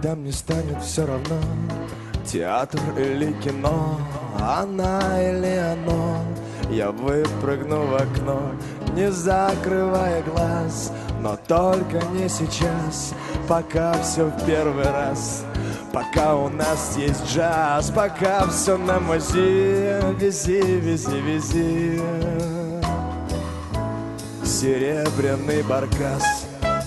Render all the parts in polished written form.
когда мне станет все равно, театр или кино, она или оно. Я выпрыгну в окно, не закрывая глаз, но только не сейчас, пока все в первый раз. Пока у нас есть джаз, пока все на мази. Вези, вези, вези серебряный баркас.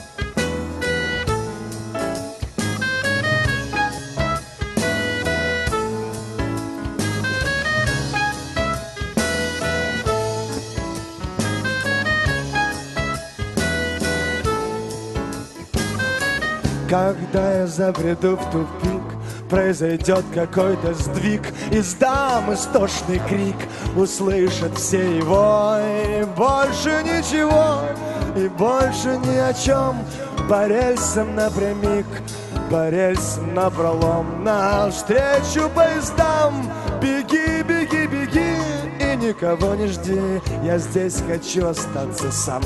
Когда я забреду в тупик, произойдет какой-то сдвиг, издам истошный крик, услышат все его, и больше ничего, и больше ни о чем. По рельсам напрямик, по рельсам напролом, навстречу поездам. Беги, беги, беги, и никого не жди, я здесь хочу остаться сам.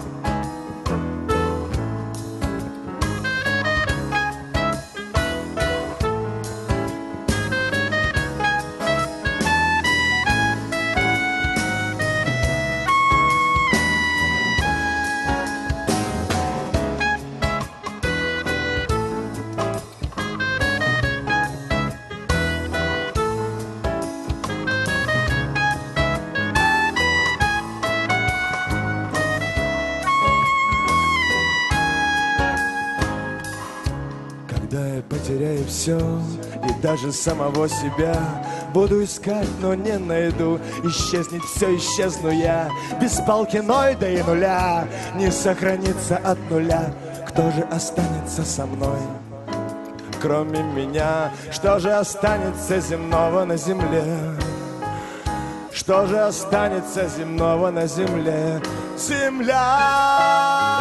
Когда я потеряю все и даже самого себя, буду искать, но не найду. Исчезнет все, исчезну я, без палки нойда и нуля. Не сохранится от нуля. Кто же останется со мной, кроме меня? Что же останется земного на земле? Что же останется земного на земле? Земля!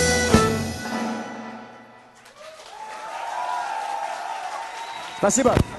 Спасибо.